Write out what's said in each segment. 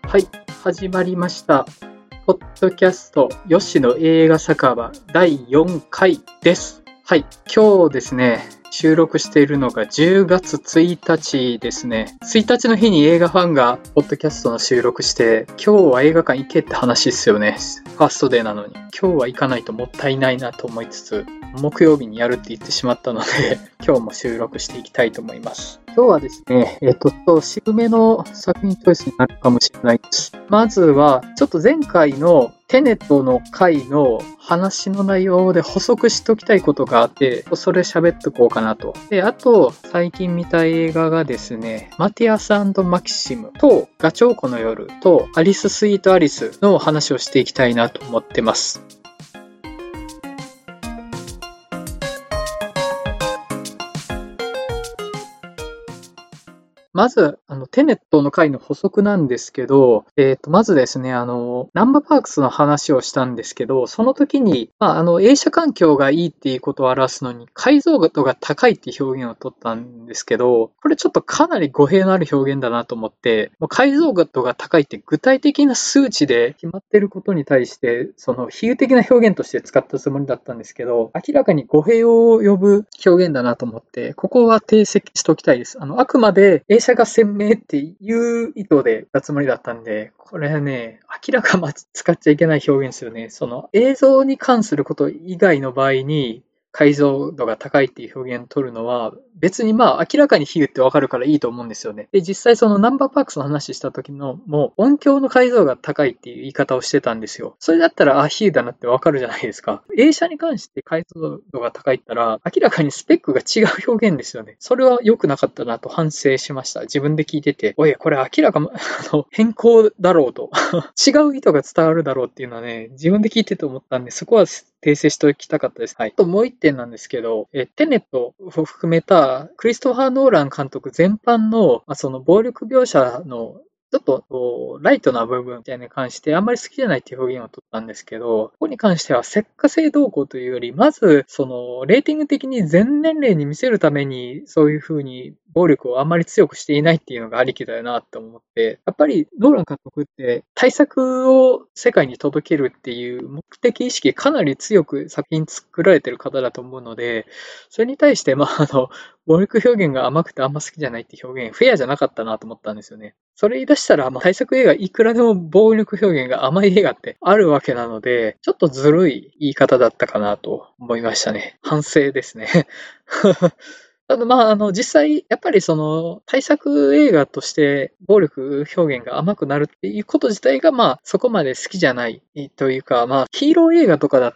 はい、始まりました。ポッドキャスト、吉野映画酒場第4回です。はい、今日ですね、収録しているのが10月1日ですね。1日の日に映画ファンがポッドキャストの収録して、今日は映画館行けって話ですよね。ファーストデーなのに。今日は行かないともったいないなと思いつつ、木曜日にやるって言ってしまったので、今日も収録していきたいと思います。今日はですね、渋めの作品チョイスになるかもしれないです。まずは、ちょっと前回のテネットの回の話の内容で補足しておきたいことがあって、それ喋っておこうかなと。で、あと、最近見た映画がですね、マティアス&マキシムとガチョウコの夜とアリス・スイート・アリスの話をしていきたいなと思ってます。まず、テネットの回の補足なんですけど、まずですね、ナンバーパークスの話をしたんですけど、その時に、映写環境がいいっていうことを表すのに、解像度が高いっていう表現を取ったんですけど、これちょっとかなり語弊のある表現だなと思って、もう解像度が高いって具体的な数値で決まってることに対して、その比喩的な表現として使ったつもりだったんですけど、明らかに語弊を呼ぶ表現だなと思って、ここは訂正しておきたいです。あくまで映写が鮮明っていう意図で言ったつもりだったんで、これね、明らか使っちゃいけない表現ですよね。その映像に関すること以外の場合に、解像度が高いっていう表現を取るのは、別に明らかに比喩ってわかるからいいと思うんですよね。で、実際そのナンバーパークスの話した時のもう音響の解像が高いっていう言い方をしてたんですよ。それだったら、比喩だなってわかるじゃないですか。映写に関して解像度が高いったら、明らかにスペックが違う表現ですよね。それは良くなかったなと反省しました。自分で聞いてて、おい、これ明らか変更だろうと。違う意図が伝わるだろうっていうのはね、自分で聞いてて思ったんで、そこは訂正しておきたかったです。はい。あともう一点なんですけど、テネットを含めたクリストファー・ノーラン監督全般の、その暴力描写のちょっとライトな部分みたいに関してあんまり好きじゃないっていう表現を取ったんですけど、ここに関しては石化性動向というより、まず、その、レーティング的に全年齢に見せるために、そういう風に暴力をあんまり強くしていないっていうのがありきだよなと思って、やっぱりノーラン監督って対策を世界に届けるっていう目的意識かなり強く作品作られてる方だと思うので、それに対して、暴力表現が甘くてあんま好きじゃないって表現、フェアじゃなかったなと思ったんですよね。それ言い出したら、対策映画いくらでも暴力表現が甘い映画ってあるわけなので、ちょっとずるい言い方だったかなと思いましたね。反省ですね。ただ実際、やっぱりその、対策映画として暴力表現が甘くなるっていうこと自体がそこまで好きじゃないというか、ヒーロー映画とかだって、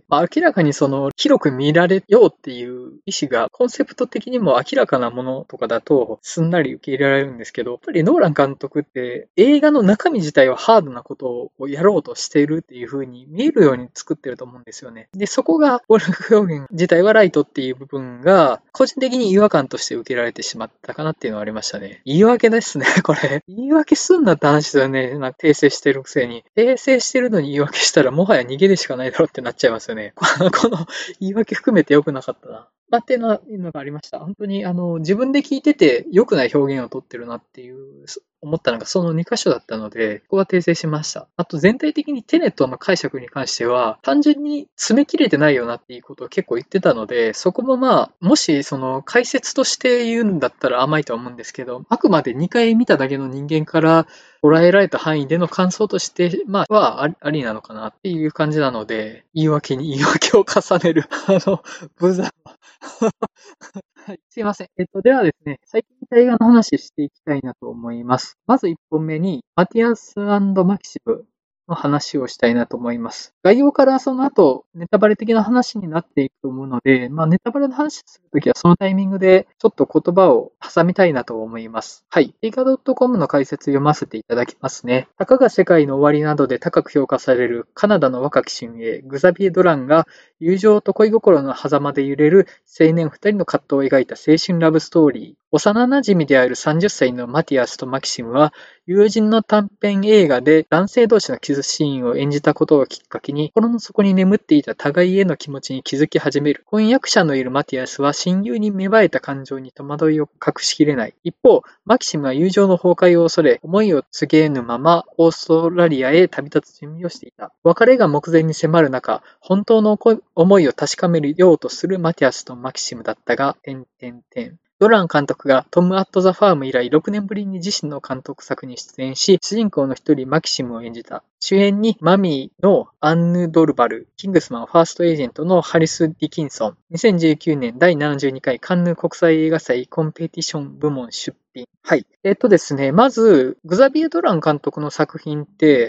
明らかにその、広く見られようっていう意思が、コンセプト的にも明らかなものとかだと、すんなり受け入れられるんですけど、やっぱりノーラン監督って映画の中身自体はハードなことをやろうとしているっていう風に見えるように作ってると思うんですよね。で、そこが暴力表現自体はライトっていう部分が、個人的に違和感として受けられてしまったかなっていうのはありましたね。言い訳ですね、これ。言い訳すんなって話だよね。訂正してるくせに。訂正してるのに言い訳したらもはや逃げるしかないだろうってなっちゃいますよね。この言い訳含めて良くなかったな。っていうのがありました。本当に、自分で聞いてて良くない表現をとってるなっていう、思ったのがその2箇所だったので、ここは訂正しました。あと全体的にテネットの解釈に関しては、単純に詰め切れてないよなっていうことを結構言ってたので、そこももしその解説として言うんだったら甘いとは思うんですけど、あくまで2回見ただけの人間から捉えられた範囲での感想として、ありなのかなっていう感じなので、言い訳に言い訳を重ねる、無残。はい、すいません。ではですね、最近見た映画の話していきたいなと思います。まず1本目に、マティアス&マキシムの話をしたいなと思います。概要からその後、ネタバレ的な話になっていくと思うので、ネタバレの話するときはそのタイミングでちょっと言葉を挟みたいなと思います。はい。映画 .com の解説読ませていただきますね。たかが世界の終わりなどで高く評価されるカナダの若き新鋭、グザビエ・ドランが友情と恋心の狭間で揺れる青年二人の葛藤を描いた青春ラブストーリー。 幼馴染である30歳のマティアスとマキシムは、友人の短編映画で男性同士のキスシーンを演じたことをきっかけに、心の底に眠っていた互いへの気持ちに気づき始める。婚約者のいるマティアスは親友に芽生えた感情に戸惑いを隠しきれない。一方、マキシムは友情の崩壊を恐れ、思いを告げぬままオーストラリアへ旅立つ準備をしていた。別れが目前に迫る中、本当の思いを確かめようとするマティアスとマキシムだったが、ドラン監督がトム・アット・ザ・ファーム以来6年ぶりに自身の監督作に出演し、主人公の一人マキシムを演じた。主演にマミーのアンヌ・ドルバル、キングスマンファーストエージェントのハリス・ディキンソン、2019年第72回カンヌ国際映画祭コンペティション部門出品。はい。ですね、まず、グザビエ・ドラン監督の作品って、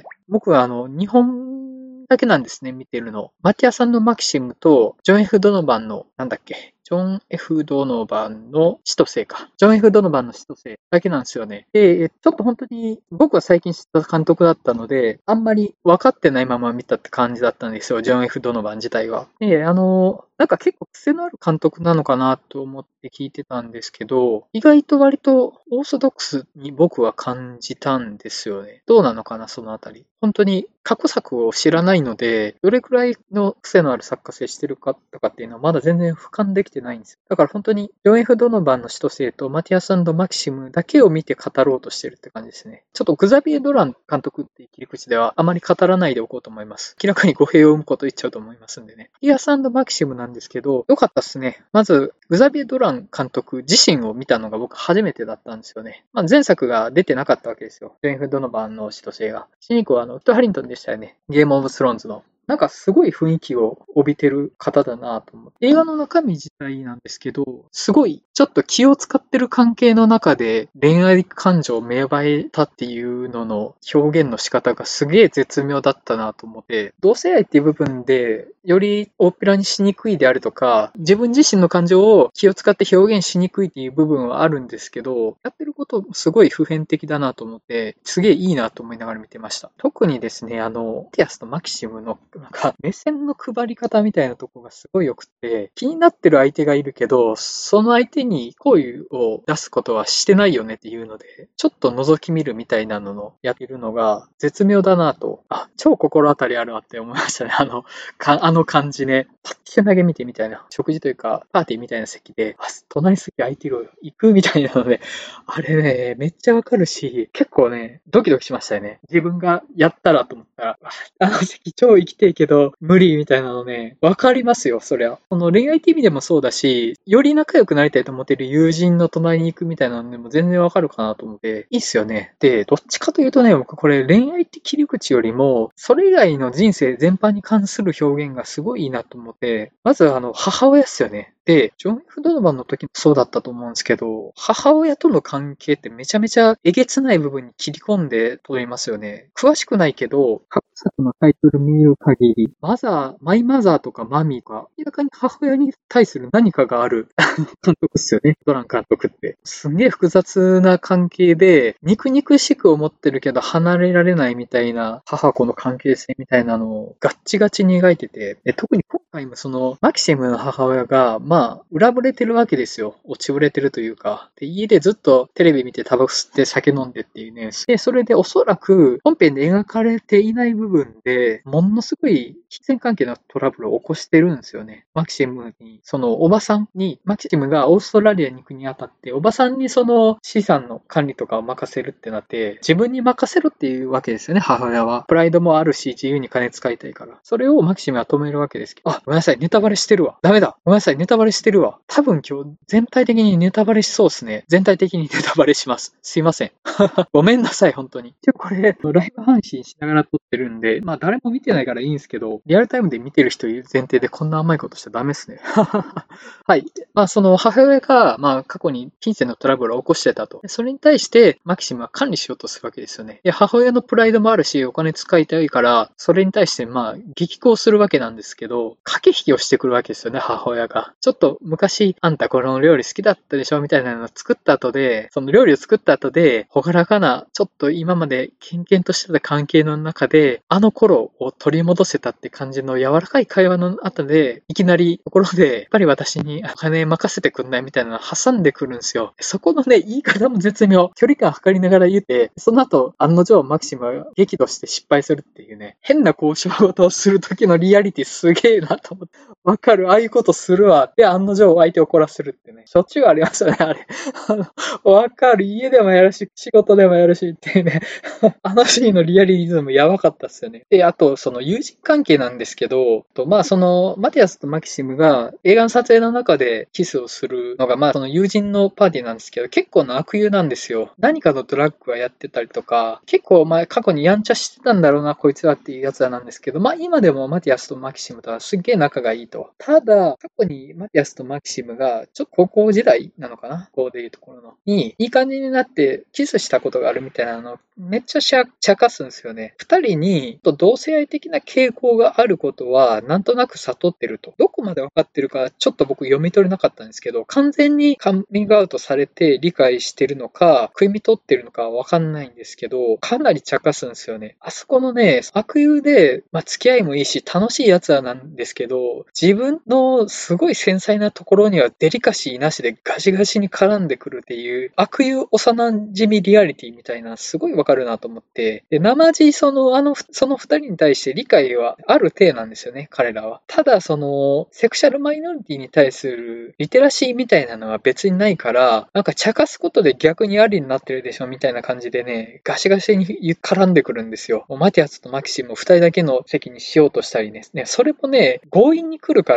僕は日本だけなんですね、見てるの。マティアさんのマキシムと、ジョン・ F・ ドノバンの、ジョン・ F・ ドノバンの使徒星か。ジョン・ F・ドノバンの使徒星だけなんですよね。で、ちょっと本当に僕は最近知った監督だったので、あんまり分かってないまま見たって感じだったんですよ。ジョン・ F・ドノバン自体は。で、結構癖のある監督なのかなと思って聞いてたんですけど、意外と割とオーソドックスに僕は感じたんですよね。どうなのかな、そのあたり。本当に過去作を知らないので、どれくらいの癖のある作家性してるかとかっていうのはまだ全然俯瞰できてないんですよ。だから本当にジョン・ F・ドノバンの使徒星とマティアス&マキシムだけを見て語ろうとしてるって感じですね。ちょっとグザビエ・ドラン監督っていう切り口ではあまり語らないでおこうと思います。明らかに語弊を生むこと言っちゃうと思いますんでね。マティアス&マキシムなんですけど、よかったっすね。まず、グザビエ・ドラン監督自身を見たのが僕初めてだったんですよね。前作が出てなかったわけですよ。ジョン・ F・ドノバンの使徒星が。主人公はウッド・ハリントンでしたよね。ゲーム・オブ・スローンズの。すごい雰囲気を帯びてる方だなと思って。映画の中身自体なんですけど、すごいちょっと気を使ってる関係の中で恋愛感情芽生えたっていうのの表現の仕方がすげえ絶妙だったなと思って、同性愛っていう部分でより大っぴらにしにくいであるとか、自分自身の感情を気を使って表現しにくいっていう部分はあるんですけど、やってることすごい普遍的だなと思って、すげえいいなと思いながら見てました。特にですね、ティアスとマキシムの目線の配り方みたいなとこがすごい良くて、気になってる相手がいるけど、その相手に好意を出すことはしてないよねっていうので、ちょっと覗き見るみたいなのをやってるのが絶妙だなと、超心当たりあるわって思いましたね。あの感じね。パッケ投げ見てみたいな。食事というか、パーティーみたいな席で、隣席空いてるよ。行くみたいなので、あれね、めっちゃわかるし、結構ね、ドキドキしましたよね。自分がやったらと思ったら、あの席超生きていけど、無理みたいなのね、わかりますよ、そりゃ。その恋愛 TV でもそうだし、より仲良くなりたいと思ってる友人の隣に行くみたいなのでも全然わかるかなと思って、いいっすよね。で、どっちかというとね、僕これ恋愛って切り口よりも、それ以外の人生全般に関する表現がすごいいいなと思って、まず母親っすよね。で、ジョン・ F・ドノバンの時もそうだったと思うんですけど、母親との関係ってめちゃめちゃえげつない部分に切り込んで撮りますよね。詳しくないけど、過去作のタイトル見る限り、マイマザーとかマミーが、明らかに母親に対する何かがある監督っすよね。ドラン監督って。すんげえ複雑な関係で、肉々しく思ってるけど離れられないみたいな母子の関係性みたいなのをガッチガチに描いてて、特に今回もそのマキシムの母親が、裏ぶれてるわけですよ。落ちぶれてるというか。で、家でずっとテレビ見てタバコ吸って酒飲んでっていうね。で、それでおそらく本編で描かれていない部分で、ものすごい金銭関係のトラブルを起こしてるんですよね。マキシムに、そのおばさんに、マキシムがオーストラリアに行くにあたって、おばさんにその資産の管理とかを任せるってなって、自分に任せろっていうわけですよね、母親は。プライドもあるし、自由に金使いたいから。それをマキシムは止めるわけですけど、ごめんなさい、ネタバレしてるわ。ダメだ。ごめんなさい、ネタバレしてるわ。多分今日全体的にネタバレしそうですね。全体的にネタバレします。すいません。ごめんなさい、本当に。これ、ライブ配信しながら撮ってるんで、誰も見てないからいいんですけど、リアルタイムで見てる人いる前提でこんな甘いことしちゃダメですね。はい。その母親が、過去に金銭のトラブルを起こしてたと。それに対して、マキシムは管理しようとするわけですよね。で、母親のプライドもあるし、お金使いたいから、それに対して、激高するわけなんですけど、駆け引きをしてくるわけですよね、母親が。ちょっと昔、あんたこの料理好きだったでしょみたいなのを作った後で、その料理を作った後で、ほがらかな、ちょっと今まで喧々としてた関係の中で、あの頃を取り戻せたって感じの柔らかい会話の後で、いきなりところで、やっぱり私にお金任せてくんないみたいなのを挟んでくるんですよ。そこのね、言い方も絶妙。距離感測りながら言って、その後、案の定マキシムは激怒して失敗するっていうね、変な交渉事をする時のリアリティすげえなと思って。わかる、ああいうことするわ。で、案の定相手を怒らせるってね。しょっちゅうありましたね、あれ。わかる、家でもやるし、仕事でもやるしっていうね。あのシーンのリアリズムやばかったっすよね。で、あと、その友人関係なんですけど、その、マティアスとマキシムが映画の撮影の中でキスをするのが、その友人のパーティーなんですけど、結構な悪友なんですよ。何かのドラッグはやってたりとか、結構過去にやんちゃしてたんだろうな、こいつはっていうやつらなんですけど、今でもマティアスとマキシムとはすっげえ仲がいいと。ただ、過去にマティアスとマキシムが、ちょっと高校時代なのかな、こうでいうところの。いい感じになってキスしたことがあるみたいなの、めっちゃ茶化すんですよね。二人に同性愛的な傾向があることは、なんとなく悟ってると。どこまで分かってるか、ちょっと僕読み取れなかったんですけど、完全にカミングアウトされて理解してるのか、食いみ取ってるのかわかんないんですけど、かなり茶化すんですよね。あそこのね、悪友で、付き合いもいいし、楽しい奴らなんですけど、自分のすごい繊細なところにはデリカシーなしでガシガシに絡んでくるっていう、悪友幼馴染リアリティみたいな、すごいわかるなと思って、で、生地その二人に対して理解はある体なんですよね、彼らは。ただ、セクシャルマイノリティに対するリテラシーみたいなのは別にないから、なんか茶化すことで逆にありになってるでしょ、みたいな感じでね、ガシガシに絡んでくるんですよ。マティアスとマキシムを二人だけの席にしようとしたりね、それもね、強引に来るから、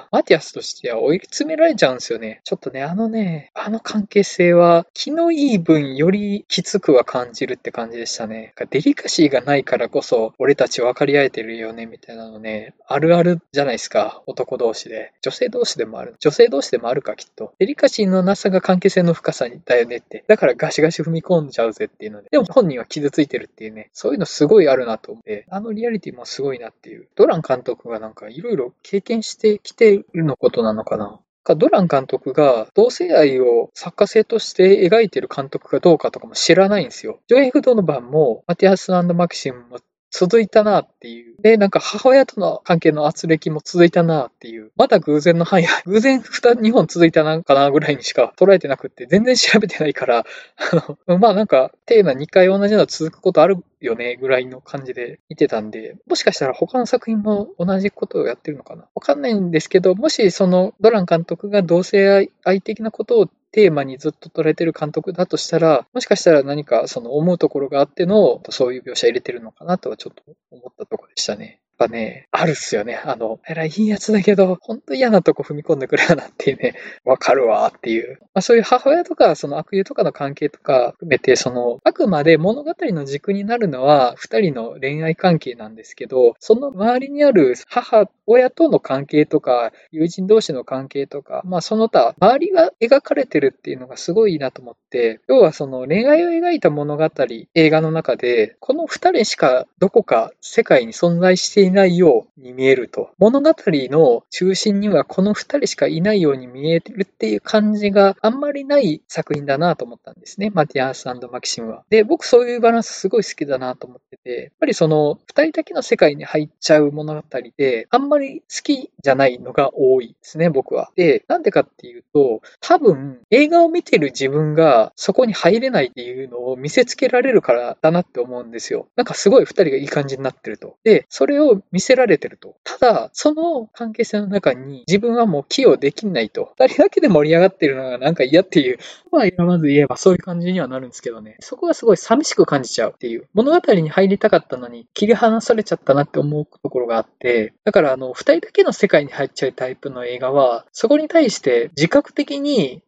マティアスとしては追い詰められちゃうんですよね。ちょっとね、あの関係性は、気のいい分よりきつくは感じるって感じでしたね。デリカシーがないからこそ、俺たち分かり合えてるよね、みたいなのね、あるあるじゃないですか、男同士で。女性同士でもある。女性同士でもあるか、きっと。デリカシーのなさが関係性の深さだよねって。だからガシガシ踏み込んじゃうぜっていうので。でも本人は傷ついてるっていうね、そういうのすごいあるなと思って、あのリアリティもすごいなっていう。ドラン監督がなんかいろいろ経験してきてるのことなのかな。ドラン監督が同性愛を作家性として描いてる監督かどうかとかも知らないんですよ。ジョエフ・ドノバンもマティアス&マキシムも続いたなっていう。で、なんか母親との関係の圧力も続いたなっていう。まだ偶然の範囲、偶然2本続いたなかなぐらいにしか捉えてなくって、全然調べてないから、なんか、テーマ2回同じの続くことあるよね、ぐらいの感じで見てたんで、もしかしたら他の作品も同じことをやってるのかなわかんないんですけど、もしそのドラン監督が同性愛的なことをテーマにずっと捉えてる監督だとしたら、もしかしたら何かその思うところがあっての、そういう描写入れてるのかなとはちょっと思ったところでしたね。やっぱね、あるっすよね。えらいいいやつだけど、ほんと嫌なとこ踏み込んでくれよなっていうね、わかるわっていう。そういう母親とか、その悪友とかの関係とか含めて、あくまで物語の軸になるのは、二人の恋愛関係なんですけど、その周りにある母親との関係とか、友人同士の関係とか、その他、周りが描かれてるっていうのがすごいいいなと思って、要はその恋愛を描いた物語、映画の中で、この二人しかどこか世界に存在していないように見えると。物語の中心にはこの二人しかいないように見えるっていう感じがあんまりない作品だなと思ったんですね。マティアス&マキシムは。で、僕そういうバランスすごい好きだなと思ってて、やっぱりその二人だけの世界に入っちゃう物語で、あんまり好きじゃないのが多いですね、僕は。で、なんでかっていうと、多分映画を見てる自分がそこに入れないっていうのを見せつけられるからだなって思うんですよ。なんかすごい二人がいい感じになってると。で、それを見せられてると。ただ、その関係性の中に自分はもう寄与できないと。二人だけで盛り上がってるのがなんか嫌っていう。まず言えばそういう感じにはなるんですけどね。そこがすごい寂しく感じちゃうっていう。物語に入りたかったのに切り離されちゃったなって思うところがあって、だから二人だけの世界に入っちゃうタイプの映画は、そこに対して自覚的に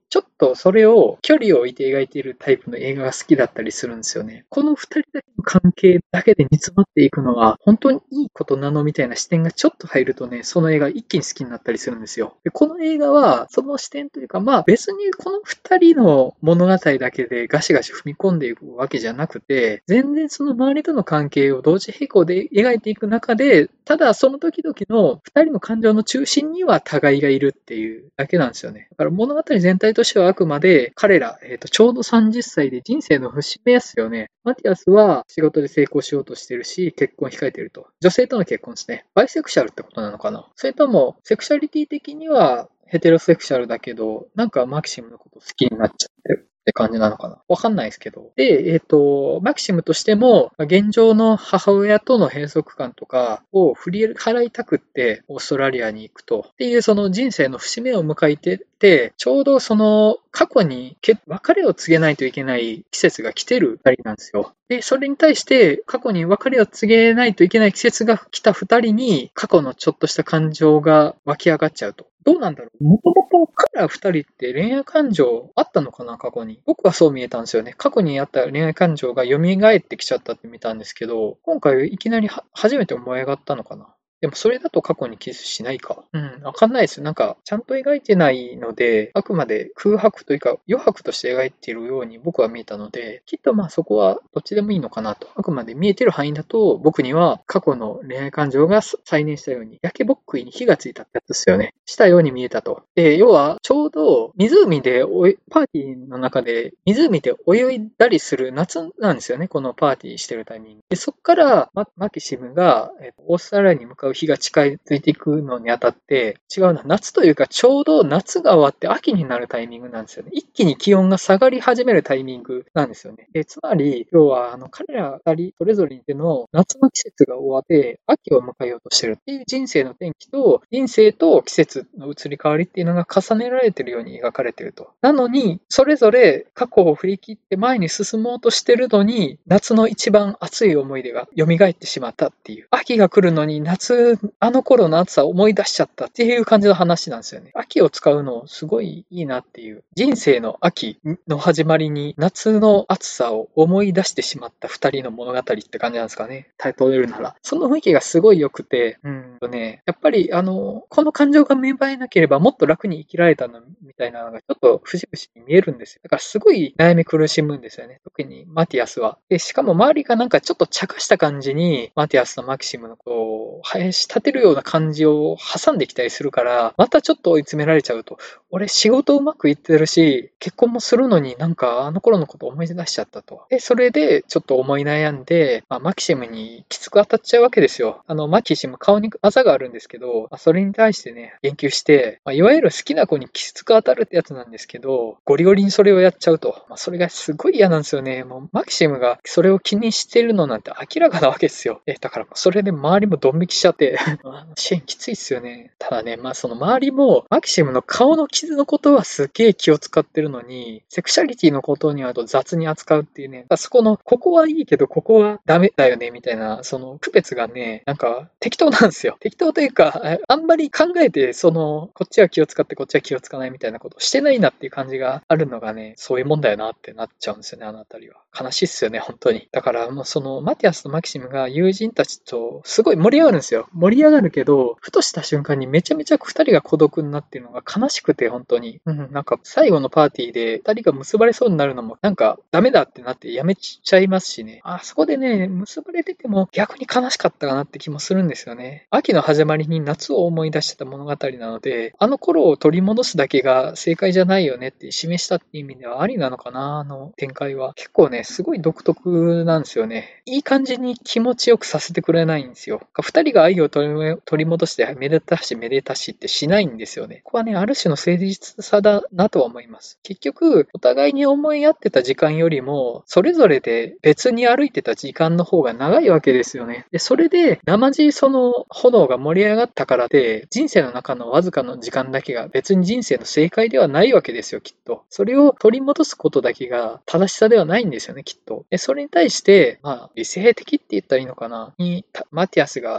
ちょっとそれを距離を置いて描いているタイプの映画が好きだったりするんですよね。この二人だけの関係だけで煮詰まっていくのは本当にいいことなのみたいな視点がちょっと入るとね、その映画一気に好きになったりするんですよ。で、この映画はその視点というか、まあ別にこの二人の物語だけでガシガシ踏み込んでいくわけじゃなくて、全然その周りとの関係を同時並行で描いていく中で、ただその時々の二人の感情の中心には互いがいるっていうだけなんですよね。だから物語全体としてはあくまで彼ら、ちょうど30歳で人生の節目ですよね。マティアスは仕事で成功しようとしてるし、結婚控えてると。女性との結婚ですね。バイセクシャルってことなのかな。それとも、セクシャリティ的にはヘテロセクシャルだけど、なんかマキシムのこと好きになっちゃってるって感じなのかな。わかんないですけど。で、マキシムとしても、現状の母親との閉塞感とかを振り払いたくって、オーストラリアに行くと。っていうその人生の節目を迎えてて、ちょうどその過去に別れを告げないといけない季節が来てる二人なんですよ。で、それに対して過去に別れを告げないといけない季節が来た二人に過去のちょっとした感情が湧き上がっちゃうと。どうなんだろう。もともと彼ら二人って恋愛感情あったのかな、過去に。僕はそう見えたんですよね。過去にあった恋愛感情が蘇ってきちゃったって見たんですけど、今回いきなり初めて思い上がったのかな。でもそれだと過去にキスしないか。わかんないです。なんか、ちゃんと描いてないので、あくまで空白というか余白として描いているように僕は見えたので、きっとまあそこはどっちでもいいのかなと。あくまで見えてる範囲だと、僕には過去の恋愛感情が再燃したように、焼けぼっくいに火がついたってやつですよね。したように見えたと。で、要は、ちょうど湖でパーティーの中で湖で泳いだりする夏なんですよね。このパーティーしてるタイミング。で、そっからマキシムが、オーストラリアに向かう日が近づいていくのにあたって、違うな、夏というかちょうど夏が終わって秋になるタイミングなんですよね。一気に気温が下がり始めるタイミングなんですよね。つまり、要は、彼ら二人それぞれでの夏の季節が終わって、秋を迎えようとしてるっていう人生の転機と、人生と季節の移り変わりっていうのが重ねられているように描かれていると。なのに、それぞれ過去を振り切って前に進もうとしてるのに、夏の一番熱い思い出が蘇ってしまったっていう。秋が来るのに夏、あの頃の暑さを思い出しちゃったっていう感じの話なんですよね。秋を使うのすごいいいなっていう。人生の秋の始まりに夏の暑さを思い出してしまった二人の物語って感じなんですかね。タイトルるなら。その雰囲気がすごい良くて、やっぱりこの感情が芽生えなければもっと楽に生きられたのみたいなのがちょっと節々に見えるんですよ。だからすごい悩み苦しむんですよね。特にマティアスは。で、しかも周りがなんかちょっと茶化した感じに、マティアスとマキシムのこう、林立てるような感じを挟んできたりするから、またちょっと追い詰められちゃうと。俺仕事うまくいってるし、結婚もするのになんかあの頃のこと思い出しちゃったと。で、それでちょっと思い悩んで、マキシムにきつく当たっちゃうわけですよ。マキシム顔にあざがあるんですけど、それに対してね、言及して、いわゆる好きな子にきつく当たるってやつなんですけど、ゴリゴリにそれをやっちゃうと。それがすごい嫌なんですよね。もうマキシムがそれを気にしてるのなんて明らかなわけですよ。だからそれで周りもドン引きしちゃって、支援きついっすよね。ただね、その周りも、マキシムの顔の傷のことはすっげえ気を使ってるのに、セクシャリティのことには雑に扱うっていうね、そこの、ここはいいけど、ここはダメだよね、みたいな、その区別がね、なんか適当なんですよ。適当というか、あんまり考えて、こっちは気を使って、こっちは気を使わないみたいなことしてないなっていう感じがあるのがね、そういうもんだよなってなっちゃうんですよね、あのあたりは。悲しいっすよね、本当に。だからもうマティアスとマキシムが友人たちとすごい盛り上がるんですよ。盛り上がるけど、ふとした瞬間にめちゃめちゃ二人が孤独になっているのが悲しくて、本当に。なんか最後のパーティーで二人が結ばれそうになるのも、なんかダメだってなってやめちゃいますしね。そこでね、結ばれてても逆に悲しかったかなって気もするんですよね。秋の始まりに夏を思い出してた物語なので、あの頃を取り戻すだけが正解じゃないよねって示したっていう意味ではありなのかな、あの展開は。結構ね、すごい独特なんですよね。いい感じに気持ちよくさせてくれないんですよ。二人が愛を取り戻してめでたしめでたしってしないんですよね。ここはね、ある種の誠実さだなとは思います。結局、お互いに思い合ってた時間よりも、それぞれで別に歩いてた時間の方が長いわけですよね。で、それで、生地その炎が盛り上がったからで、人生の中のわずかの時間だけが別に人生の正解ではないわけですよ、きっと。それを取り戻すことだけが正しさではないんですよね、きっと。で、それに対して、理性的って言ったらいいのかなに、マティアスが踏み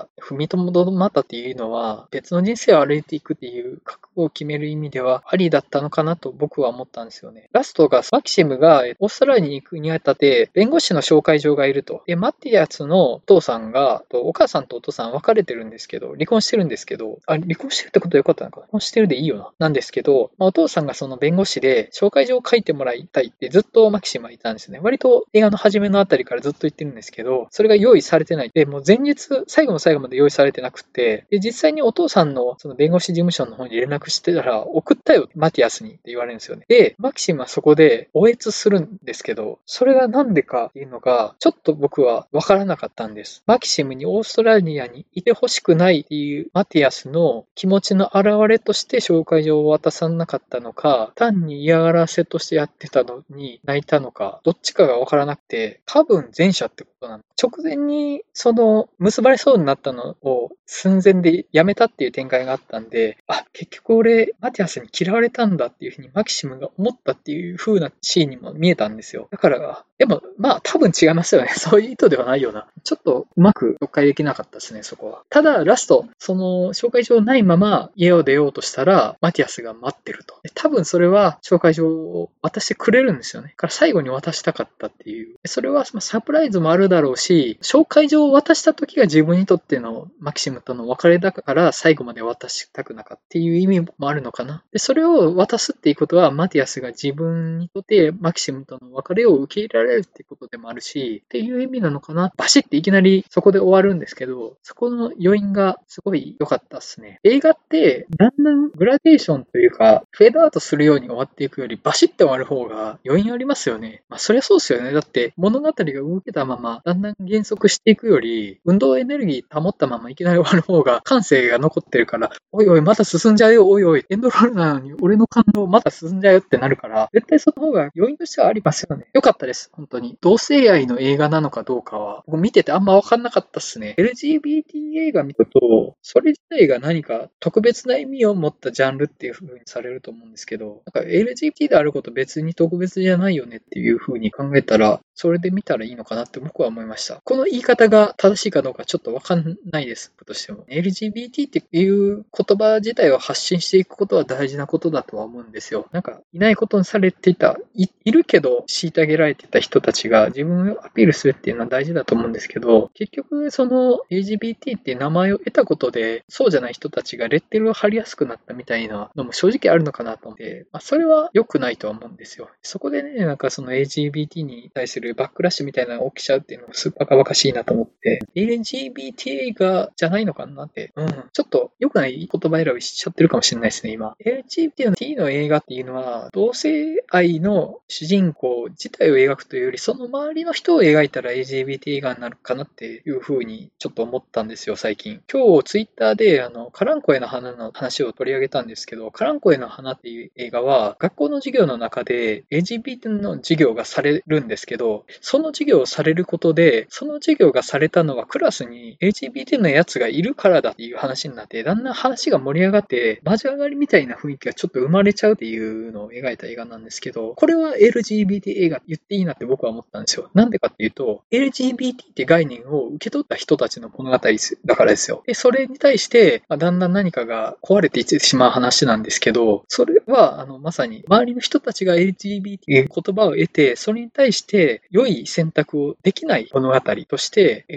にとどまったっていうのは、別の人生を歩いていくっていう覚悟を決める意味ではありだったのかなと僕は思ったんですよね。ラストが、マキシムがオーストラリアに行くにあたって、弁護士の紹介状がいると。で、マティアスのお父さんが、お母さんとお父さん別れてるんですけど、離婚してるんですけど、離婚してるってことはよかったのかな。離婚してるでいいよな。なんですけど、お父さんがその弁護士で紹介状を書いてもらいたいってずっとマキシムは言ったんですね。割と映画の初めのあたりからずっと言ってるんですけど、それが用意されてない。で、もう前日、最後の最後まで用意されてなくて、で、実際にお父さんのその弁護士事務所の方に連絡してたら、送ったよ、マティアスにって言われるんですよね。で、マキシムはそこで応援するんですけど、それがなんでかっていうのが、ちょっと僕はわからなかったんです。マキシムにオーストラリアにいてほしくないっていうマティアスの気持ちの表れとして紹介状を渡さなかったのか、単に嫌がらせとしてやってたのに泣いたのか、どっちかがわからなくて、多分前者ってことなんです。直前に結ばれそうになったのを寸前でやめたっていう展開があったんで、結局俺、マティアスに嫌われたんだっていうふうにマキシムが思ったっていう風なシーンにも見えたんですよ。だから、でも、多分違いますよね。そういう意図ではないような。ちょっとうまく読解できなかったですね、そこは。ただ、ラスト、紹介状ないまま家を出ようとしたら、マティアスが待ってると。多分それは紹介状を渡してくれるんですよね。から最後に渡したかったっていう。それはサプライズもあるだろうし、紹介状を渡した時が自分にとってのマキシムとの別れだから最後まで渡したくなかったっていう意味もあるのかな。で、それを渡すっていうことは、マティアスが自分にとってマキシムとの別れを受け入れられるっていうことでもあるし、っていう意味なのかな。バシッていきなりそこで終わるんですけど、そこの余韻がすごい良かったですね。映画って、だんだんグラデーションというか、フェードアウトするように終わっていくより、バシッて終わる方が余韻ありますよね。そりゃそうですよね。だって、物語が動けたまま、だんだん減速していくより、運動エネルギー保ったままいきなり終わる方が、感性が残ってるから、おいおい、まだ進んじゃうよ、おいおい、エンドロールなのに、俺の感動まだ進んじゃうよってなるから、絶対その方が余韻としてはありますよね。よかったです、本当に。同性愛の映画なのかどうかは、僕見ててあんま分かんなかったっすね。LGBT 映画見ると、それ自体が何か特別な意味を持ったジャンルっていう風にされると思うんですけど、LGBT であること別に特別じゃないよねっていう風に考えたら、それで見たらいいのかなって僕は思いました。この言い方が正しいかどうかちょっとわかんないです。僕としても。LGBT っていう言葉自体を発信していくことは大事なことだとは思うんですよ。いないことにされていた、いるけど虐げられていた人たちが自分をアピールするっていうのは大事だと思うんですけど、結局その LGBT っていう名前を得たことで、そうじゃない人たちがレッテルを貼りやすくなったみたいなのも正直あるのかなと思って、それは良くないとは思うんですよ。そこでね、その LGBT に対するバックラッシュみたいなのが起きちゃうっていうのもすっバカバカしいなと思って、LGBT 映画じゃないのかなって、ちょっと良くない言葉選びしちゃってるかもしれないですね、今。LGBT の映画っていうのは、同性愛の主人公自体を描くというより、その周りの人を描いたら LGBT 映画になるかなっていう風にちょっと思ったんですよ、最近。今日ツイッターでカランコエの花の話を取り上げたんですけど、カランコエの花っていう映画は、学校の授業の中で LGBT の授業がされるんですけど、その授業をされることで、その授業がされたのはクラスに LGBT のやつがいるからだっていう話になって、だんだん話が盛り上がって、マジ上がりみたいな雰囲気がちょっと生まれちゃうっていうのを描いた映画なんですけど、これは LGBT 映画って言っていいなって僕は思ったんですよ。なんでかっていうと、LGBT って概念を受け取った人たちの物語だからですよ。で、それに対して、だんだん何かが壊れていってしまう話なんですけど、それは、まさに周りの人たちが LGBT という言葉を得て、それに対して良い選択をできない物語として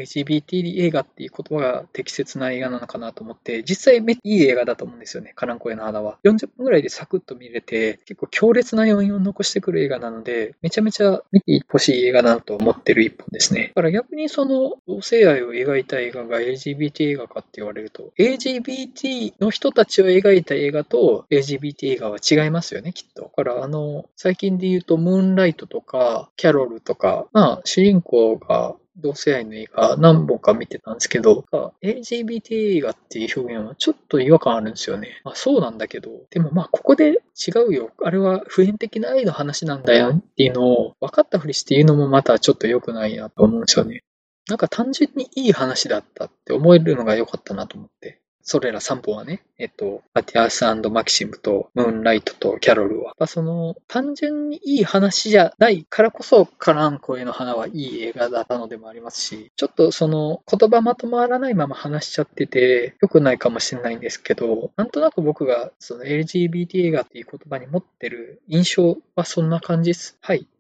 、LGBT 映画っていう言葉が適切な映画なのかなと思って、実際いい映画だと思うんですよね、カランコエの花は。40分ぐらいでサクッと見れて、結構強烈な余韻を残してくる映画なので、めちゃめちゃ見てほしい映画だなと思ってる一本ですね。だから逆に同性愛を描いた映画が LGBT 映画かって言われると、LGBT の人たちを描いた映画と LGBT 映画は違いますよね、きっと。だから最近で言うと、ムーンライトとか、キャロルとか、主人公が同性愛の映画何本か見てたんですけど、LGBT 映画っていう表現はちょっと違和感あるんですよね。そうなんだけど、でもここで違うよ。あれは普遍的な愛の話なんだよっていうのを分かったふりして言うのもまたちょっと良くないなと思うんですよね。単純にいい話だったって思えるのが良かったなと思って。 それら3本はね、マティアス&マキシムとムーンライトとキャロルは、やっぱその、単純にいい話じゃないからこそ、カランコへの花はいい映画だったのでもありますし、ちょっとその、言葉まとまらないまま話しちゃってて、良くないかもしれないんですけど、なんとなく僕がその LGBT 映画っていう言葉に持ってる印象はそんな感じです。はい。